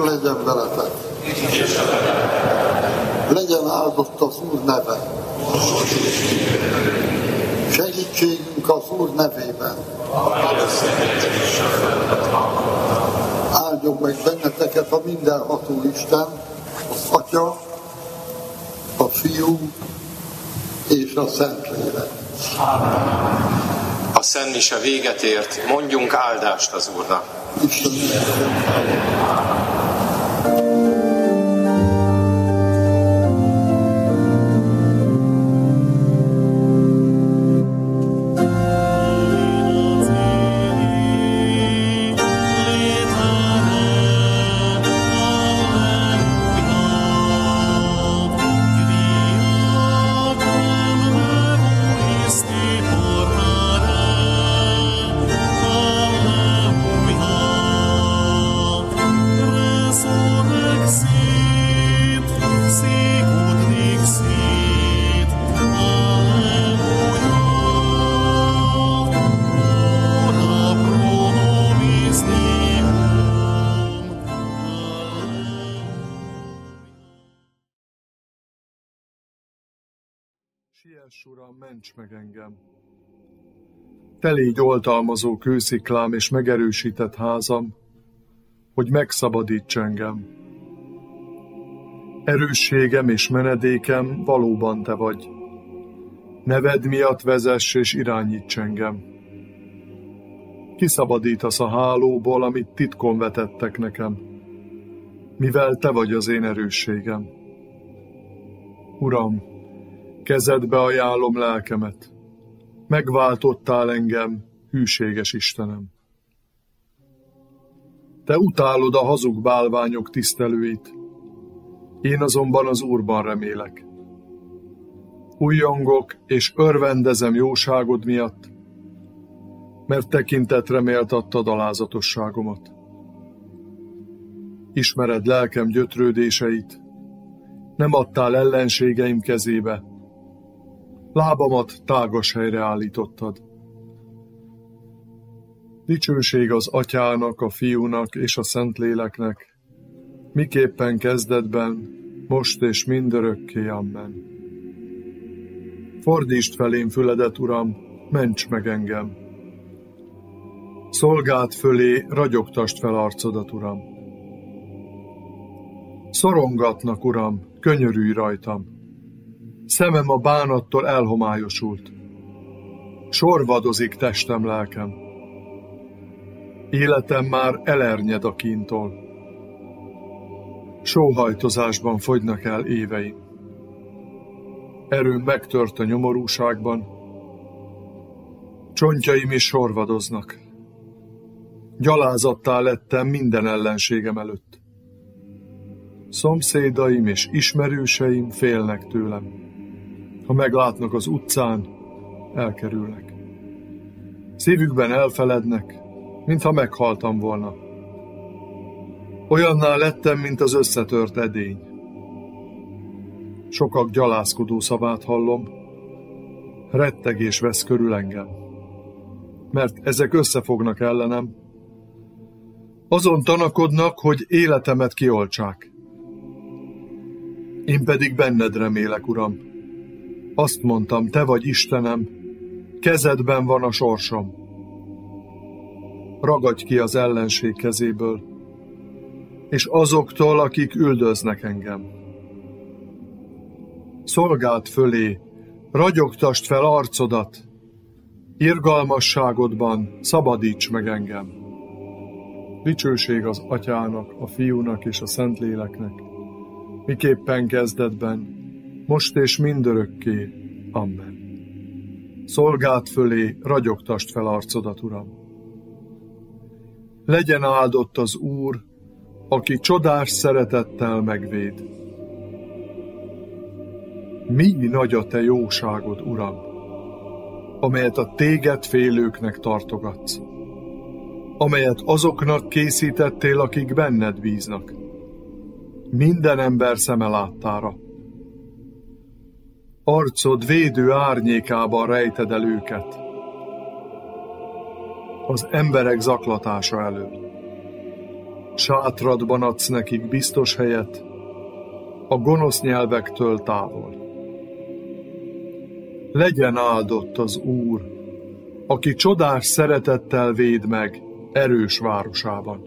legyen veletek. Legyen áldott az Úr neve. Segítségünk az Úr nevében. Áldjon meg benneteket a mindenható Isten, az Atya, a Fiú és a Szentlélek. A szentmise véget ért, mondjunk áldást az Úrnak. Isten Siess, Uram, ments meg engem! Te légy oltalmazó kősziklám és megerősített házam, hogy megszabadíts engem. Erősségem és menedékem valóban Te vagy. Neved miatt vezess és irányíts engem. Kiszabadítasz a hálóból, amit titkon vetettek nekem, mivel Te vagy az én erősségem. Uram, kezedbe ajánlom lelkemet, megváltottál engem, hűséges Istenem. Te utálod a hazug bálványok tisztelőit, én azonban az Úrban remélek. Újjongok és örvendezem jóságod miatt, mert tekintetre méltattad alázatosságomat. Ismered lelkem gyötrődéseit, nem adtál ellenségeim kezébe, lábamat tágas helyre állítottad. Dicsőség az Atyának, a Fiúnak és a Szentléleknek, miképpen kezdetben, most és mindörökké. Amen. Fordítsd felém füledet, Uram, ments meg engem. Szolgád fölé ragyogtasd fel arcodat, Uram. Szorongatnak, Uram, könyörülj rajtam. Szemem a bánattól elhomályosult. Sorvadozik testem, lelkem. Életem már elernyed a kíntól. Sóhajtozásban fogynak el éveim. Erőm megtört a nyomorúságban. Csontjaim is sorvadoznak. Gyalázattá lettem minden ellenségem előtt. Szomszédaim és ismerőseim félnek tőlem. Ha meglátnak az utcán, elkerülnek. Szívükben elfelednek, mintha meghaltam volna. Olyanná lettem, mint az összetört edény. Sokak gyalázkodó szavát hallom, rettegés vesz körül engem, mert ezek összefognak ellenem. Azon tanakodnak, hogy életemet kioltsák. Én pedig benned remélek, Uram. Azt mondtam, Te vagy Istenem, kezedben van a sorsom. Ragadj ki az ellenség kezéből, és azoktól, akik üldöznek engem. Szolgád fölé, ragyogtasd fel arcodat, irgalmasságodban szabadíts meg engem. Dicsőség az Atyának, a Fiúnak és a Szentléleknek, miképpen kezdetben, most és mindörökké. Amen. Szolgád fölé ragyogtasd fel arcodat, Uram. Legyen áldott az Úr, aki csodás szeretettel megvéd. Mi nagy a Te jóságod, Uram, amelyet a Téged félőknek tartogatsz, amelyet azoknak készítettél, akik benned bíznak, minden ember szeme láttára. Arcod védő árnyékában rejted el őket, az emberek zaklatása elől. Sátradban adsz nekik biztos helyet, a gonosz nyelvektől távol. Legyen áldott az Úr, aki csodás szeretettel véd meg erős városában.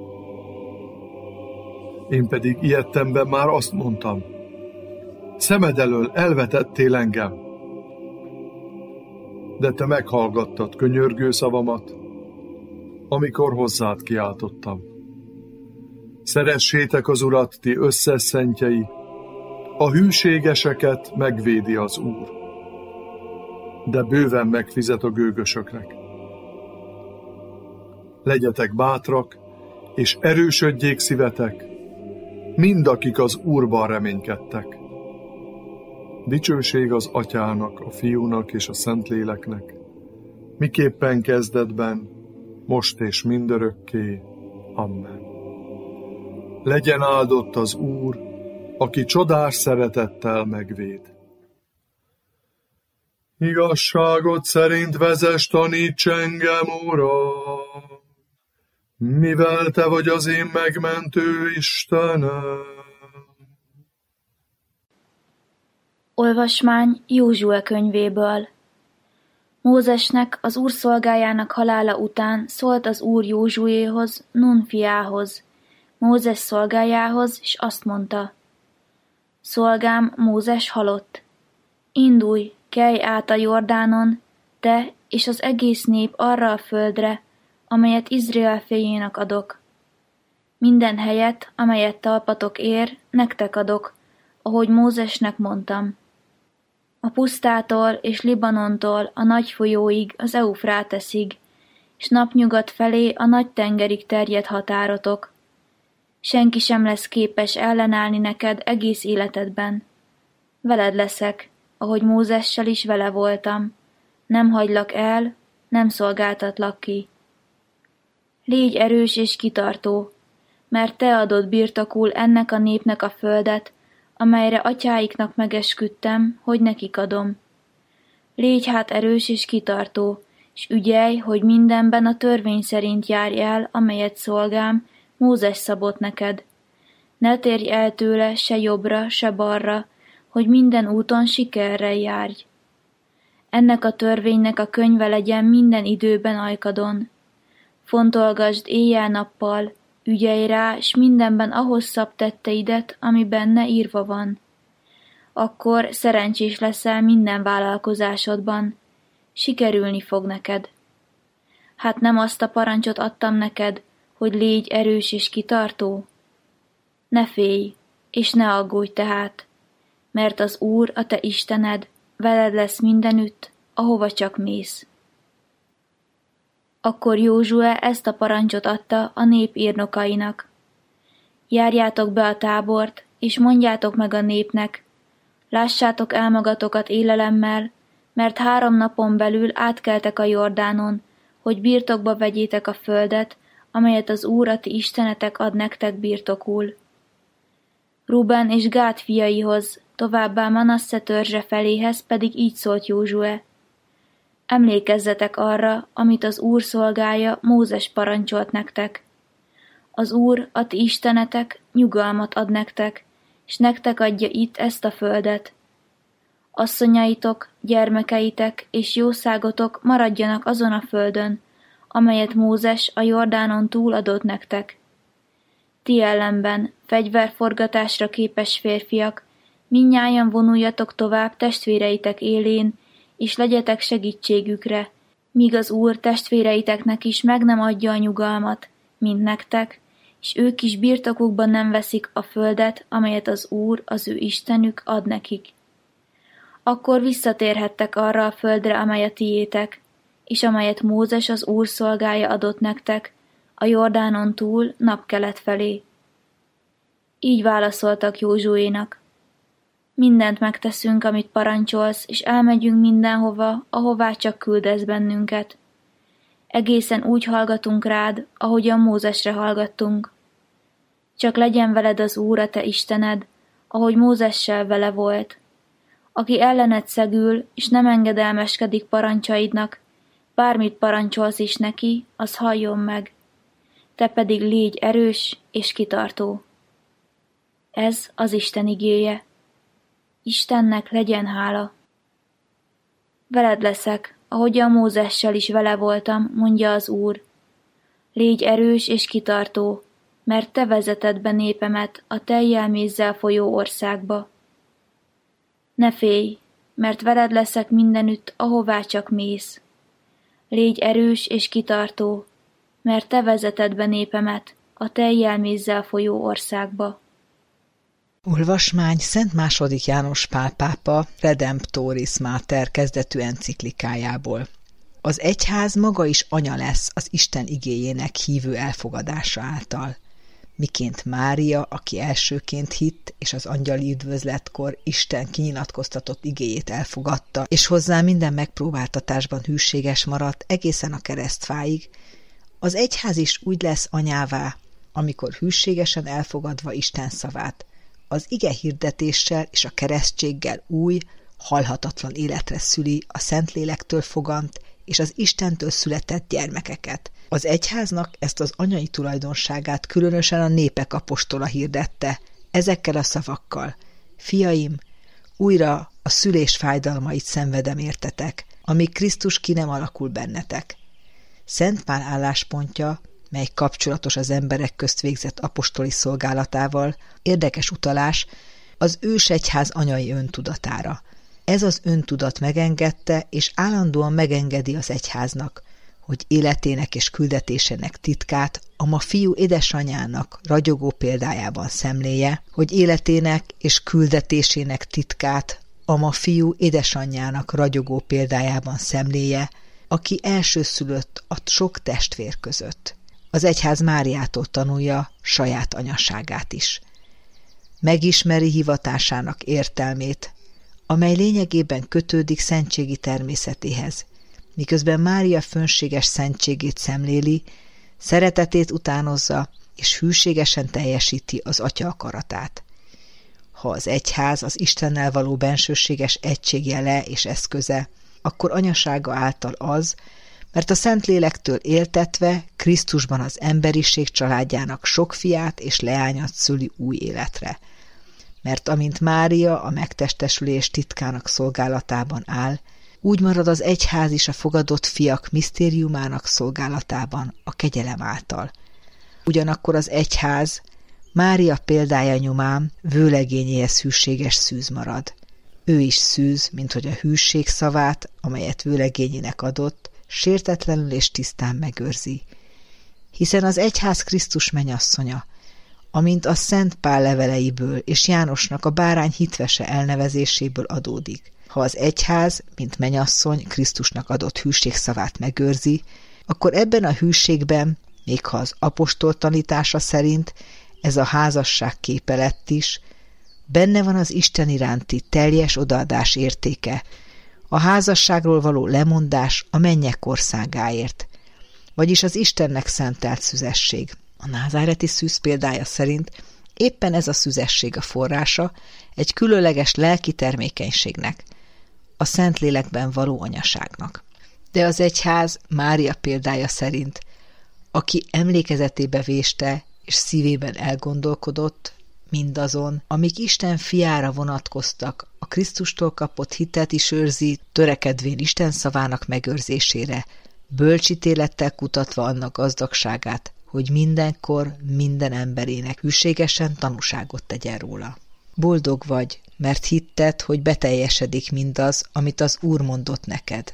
Én pedig ilyettemben már azt mondtam, szemed elől elvetettél engem, de te meghallgattad könyörgő szavamat, amikor hozzád kiáltottam. Szeressétek az Urat, ti összes szentjei, a hűségeseket megvédi az Úr, de bőven megfizet a gőgösöknek. Legyetek bátrak, és erősödjék szívetek, mind akik az Úrban reménykedtek. Dicsőség az Atyának, a Fiúnak és a Szentléleknek, miképpen kezdetben, most és mindörökké. Amen. Legyen áldott az Úr, aki csodás szeretettel megvéd. Igazságot szerint vezess, taníts engem, Uram, mivel te vagy az én megmentő Istenem. Olvasmány Józsue könyvéből. Mózesnek, az Úr szolgájának halála után szólt az Úr Józsuéhoz, Nun fiához, Mózes szolgájához, és azt mondta: Szolgám Mózes halott. Indulj, kelj át a Jordánon, te és az egész nép arra a földre, amelyet Izrael fiainak adok. Minden helyet, amelyet talpatok ér, nektek adok, ahogy Mózesnek mondtam. A pusztától és Libanontól a nagy folyóig, az Eufráteszig, és napnyugat felé a nagy tengerig terjed határotok. Senki sem lesz képes ellenállni neked egész életedben. Veled leszek, ahogy Mózessel is vele voltam. Nem hagylak el, nem szolgáltatlak ki. Légy erős és kitartó, mert te adod birtokul ennek a népnek a földet, amelyre atyáiknak megesküdtem, hogy nekik adom. Légy hát erős és kitartó, és ügyelj, hogy mindenben a törvény szerint járj el, amelyet szolgám, Mózes szabott neked. Ne térj el tőle se jobbra, se balra, hogy minden úton sikerrel járj. Ennek a törvénynek a könyve legyen minden időben ajkadon. Fontolgasd éjjel-nappal, ügyelj rá, s mindenben ahhoz szab tetteidet, ami benne írva van. Akkor szerencsés leszel minden vállalkozásodban, sikerülni fog neked. Hát nem azt a parancsot adtam neked, hogy légy erős és kitartó? Ne félj, és ne aggódj tehát, mert az Úr, a te Istened, veled lesz mindenütt, ahova csak mész. Akkor Józsue ezt a parancsot adta a nép írnokainak. Járjátok be a tábort, és mondjátok meg a népnek, lássátok el magatokat élelemmel, mert 3 napon belül átkeltek a Jordánon, hogy birtokba vegyétek a földet, amelyet az Úr, a ti istenetek ad nektek birtokul. Ruben és Gád fiaihoz, továbbá Manasse törzse feléhez pedig így szólt Józsue: Emlékezzetek arra, amit az Úr szolgája, Mózes parancsolt nektek. Az Úr, a ti istenetek, nyugalmat ad nektek, és nektek adja itt ezt a földet. Asszonyaitok, gyermekeitek és jószágotok maradjanak azon a földön, amelyet Mózes a Jordánon túl adott nektek. Ti ellenben, fegyverforgatásra képes férfiak, mindnyájan vonuljatok tovább testvéreitek élén, és legyetek segítségükre, míg az Úr testvéreiteknek is meg nem adja a nyugalmat, mint nektek, és ők is birtokukban nem veszik a földet, amelyet az Úr, az ő Istenük ad nekik. Akkor visszatérhettek arra a földre, amely a tiétek, és amelyet Mózes az Úr szolgája adott nektek, a Jordánon túl napkelet felé. Így válaszoltak Józsuénak: Mindent megteszünk, amit parancsolsz, és elmegyünk mindenhova, ahová csak küldesz bennünket. Egészen úgy hallgatunk rád, ahogyan Mózesre hallgattunk. Csak legyen veled az Úr, a te Istened, ahogy Mózessel vele volt. Aki ellened szegül, és nem engedelmeskedik parancsaidnak, bármit parancsolsz is neki, az halljon meg. te pedig légy erős és kitartó. Ez az Isten igéje. Istennek legyen hála. Veled leszek, ahogyan Mózessel is vele voltam, mondja az Úr. Légy erős és kitartó, mert te vezeted be népemet a tejjel mézzel folyó országba. Ne félj, mert veled leszek mindenütt, ahová csak mész. Légy erős és kitartó, mert te vezeted be népemet a tejjel mézzel folyó országba. Olvasmány Szent II. János Pál pápa Redemptoris Mater kezdetű enciklikájából. Az egyház maga is anya lesz az Isten igéjének hívő elfogadása által. Miként Mária, aki elsőként hitt, és az angyali üdvözletkor Isten kinyilatkoztatott igéjét elfogadta, és hozzá minden megpróbáltatásban hűséges maradt egészen a keresztfáig, az egyház is úgy lesz anyává, amikor hűségesen elfogadva Isten szavát, az ige hirdetéssel és a keresztséggel új, halhatatlan életre szüli a Szentlélektől fogant és az Istentől született gyermekeket. Az egyháznak ezt az anyai tulajdonságát különösen a népek apostola hirdette, ezekkel a szavakkal: fiaim, újra a szülés fájdalmait szenvedem értetek, amíg Krisztus ki nem alakul bennetek. Szent Pál álláspontja, mely kapcsolatos az emberek közt végzett apostoli szolgálatával, érdekes utalás az ősegyház anyai öntudatára. Ez az öntudat megengedte, és állandóan megengedi az egyháznak, hogy életének és küldetésének titkát a ma fiú édesanyjának ragyogó példájában szemléje, hogy életének és küldetésének titkát a ma fiú édesanyjának ragyogó példájában szemléje, aki elsőszülött a sok testvér között. Az egyház Máriától tanulja saját anyaságát is. Megismeri hivatásának értelmét, amely lényegében kötődik szentségi természetéhez, miközben Mária fönséges szentségét szemléli, szeretetét utánozza és hűségesen teljesíti az Atya akaratát. Ha az egyház az Istennel való bensőséges egység jele és eszköze, akkor anyasága által az, mert a Szentlélektől éltetve Krisztusban az emberiség családjának sok fiát és leányat szüli új életre. Mert amint Mária a megtestesülés titkának szolgálatában áll, úgy marad az egyház is a fogadott fiak misztériumának szolgálatában a kegyelem által. Ugyanakkor az egyház Mária példája nyomán vőlegényéhez hűséges szűz marad. Ő is szűz, minthogy a hűség szavát, amelyet vőlegényének adott, sértetlenül és tisztán megőrzi. Hiszen az egyház Krisztus mennyasszonya, amint a Szent Pál leveleiből és Jánosnak a bárány hitvese elnevezéséből adódik. Ha az egyház, mint mennyasszony Krisztusnak adott hűségszavát megőrzi, akkor ebben a hűségben, még ha az apostol tanítása szerint ez a házasság képe lett is, benne van az Isten iránti teljes odaadás értéke, a házasságról való lemondás a mennyek országáért, vagyis az Istennek szentelt szüzesség. A názáreti szűz példája szerint éppen ez a szüzesség a forrása egy különleges lelki termékenységnek, a Szentlélekben való anyaságnak. De az egyház Mária példája szerint, aki emlékezetébe véste és szívében elgondolkodott, mindazon, amik Isten fiára vonatkoztak, a Krisztustól kapott hitet is őrzi, törekedvén Isten szavának megőrzésére, bölcsítélettel kutatva annak gazdagságát, hogy mindenkor minden emberének hűségesen tanúságot tegyen róla. Boldog vagy, mert hitted, hogy beteljesedik mindaz, amit az Úr mondott neked.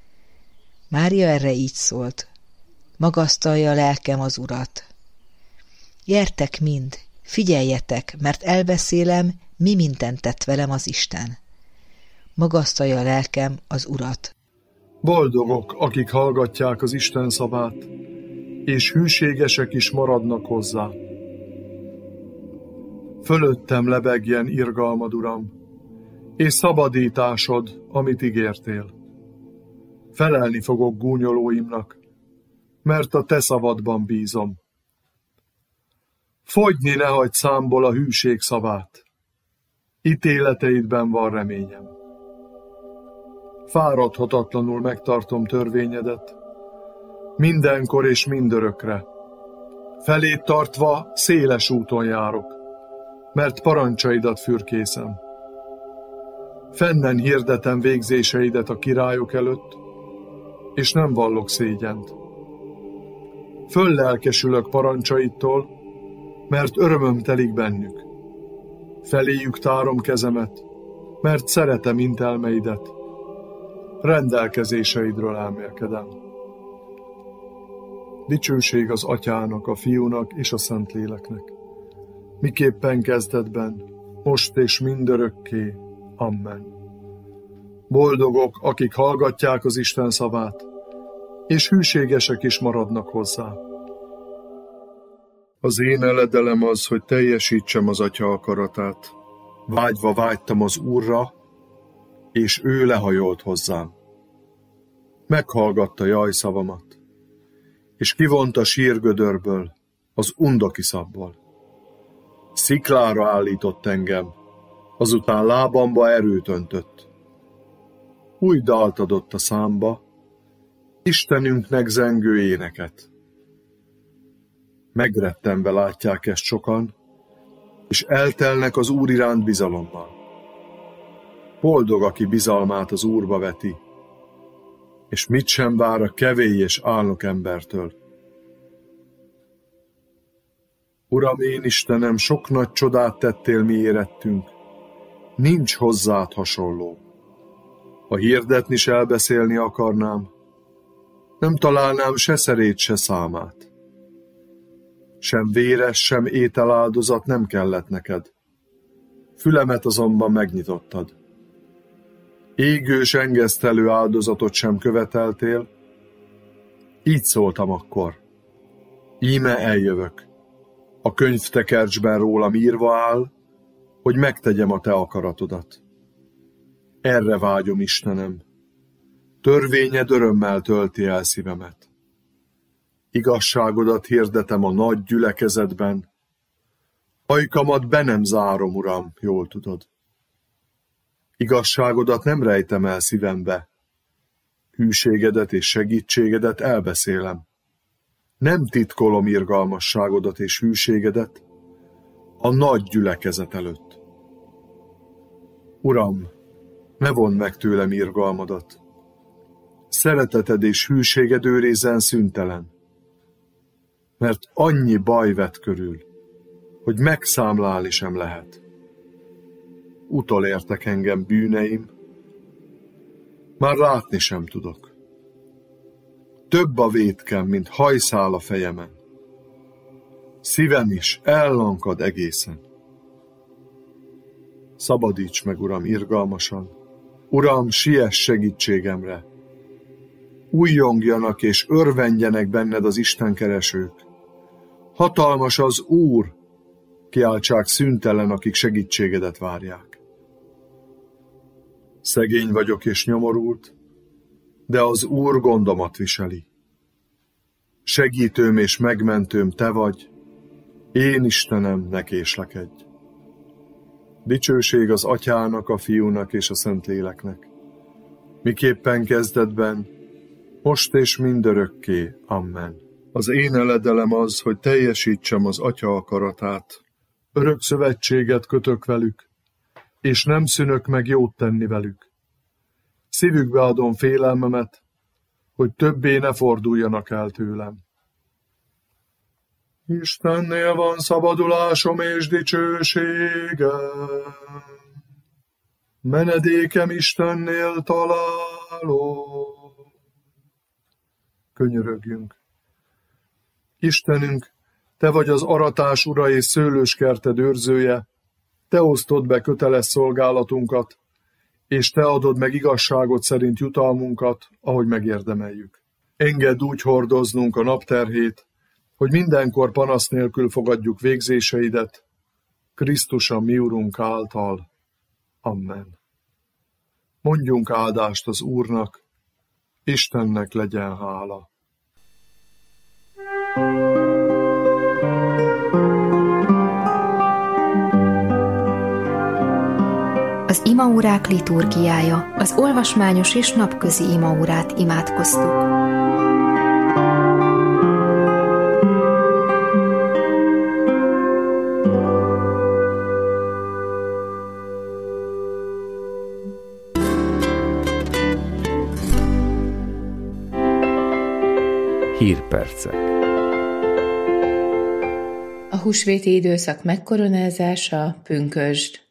Mária erre így szólt: magasztalja a lelkem az Urat. Gyertek mind, figyeljetek, mert elbeszélem, mi mindent tett velem az Isten. Magasztalja a lelkem az Urat. Boldogok, akik hallgatják az Isten szavát, és hűségesek is maradnak hozzá. Fölöttem lebegjen irgalmad, Uram, és szabadításod, amit ígértél. Felelni fogok gúnyolóimnak, mert a te szavadban bízom. Fogyni ne hagyd számból a hűség szavát, ítéleteidben van reményem. Fáradhatatlanul megtartom törvényedet, mindenkor és mindörökre. Felét tartva széles úton járok, mert parancsaidat fürkészem. Fennen hirdetem végzéseidet a királyok előtt, és nem vallok szégyent. Föllelkesülök parancsaidtól, mert örömöm telik bennük. Feléjük tárom kezemet, mert szeretem intelmeidet. Rendelkezéseidről elmélkedem. Dicsőség az Atyának, a Fiúnak és a Szentléleknek, miképpen kezdetben, most és mindörökké. Amen. Boldogok, akik hallgatják az Isten szavát, és hűségesek is maradnak hozzá. Az én eledelem az, hogy teljesítsem az Atya akaratát. Vágyva vágytam az Úrra, és ő lehajolt hozzám. Meghallgatta jajszavamat, és kivont a sírgödörből, az undokiszabból. Sziklára állított engem, azután lábamba erőt öntött. Új dalt adott a számba, Istenünknek zengő éneket. Megrettenve látják ezt sokan, és eltelnek az Úr iránt bizalommal. Boldog, aki bizalmát az Úrba veti, és mit sem vár a kevély és álnok embertől. Uram, én Istenem, sok nagy csodát tettél mi érettünk, nincs hozzád hasonló. Ha hirdetni s elbeszélni akarnám, nem találnám se szerét, se számát. Sem véres, sem ételáldozat nem kellett neked. Fülemet azonban megnyitottad. Égős engesztelő áldozatot sem követeltél. Így szóltam akkor. Íme eljövök. A könyvtekercsben rólam írva áll, hogy megtegyem a te akaratodat. Erre vágyom, Istenem. Törvényed örömmel tölti el szívemet. Igazságodat hirdetem a nagy gyülekezetben. Ajkamat be nem zárom, Uram, jól tudod. Igazságodat nem rejtem el szívembe. Hűségedet és segítségedet elbeszélem. Nem titkolom irgalmasságodat és hűségedet a nagy gyülekezet előtt. Uram, ne vondd meg tőlem irgalmadat. Szereteted és hűséged őrizzen szüntelen. Mert annyi baj vett körül, hogy megszámlálni sem lehet. Utolértek engem bűneim, már látni sem tudok. Több a vétkem, mint hajszál a fejemen. Szívem is ellankad egészen. Szabadíts meg, Uram, irgalmasan. Uram, siess segítségemre. Újjongjanak és örvendjenek benned az istenkeresők. Hatalmas az Úr, kiáltsák szüntelen, akik segítségedet várják. Szegény vagyok és nyomorult, de az Úr gondomat viseli. Segítőm és megmentőm te vagy, én Istenem, ne késlekedj. Dicsőség az Atyának, a Fiúnak és a Szentléleknek, miképpen kezdetben, most és mindörökké. Amen. Az én eledelem az, hogy teljesítsem az Atya akaratát. Örök szövetséget kötök velük, és nem szűnök meg jót tenni velük. Szívükbe adom félelmemet, hogy többé ne forduljanak el tőlem. Istennél van szabadulásom és dicsőségem, menedékem Istennél találom. Könyörögjünk. Istenünk, te vagy az aratás ura és szőlőskerted őrzője, te osztod be köteles szolgálatunkat, és te adod meg igazságot szerint jutalmunkat, ahogy megérdemeljük. Engedd úgy hordoznunk a napterhét, hogy mindenkor panasz nélkül fogadjuk végzéseidet, Krisztus a mi Urunk által. Amen. Mondjunk áldást az Úrnak, Istennek legyen hála. Az imaórák liturgiája, az olvasmányos és napközi imaórát imádkoztuk. Hírpercek. A húsvéti időszak megkoronázása, pünkösd.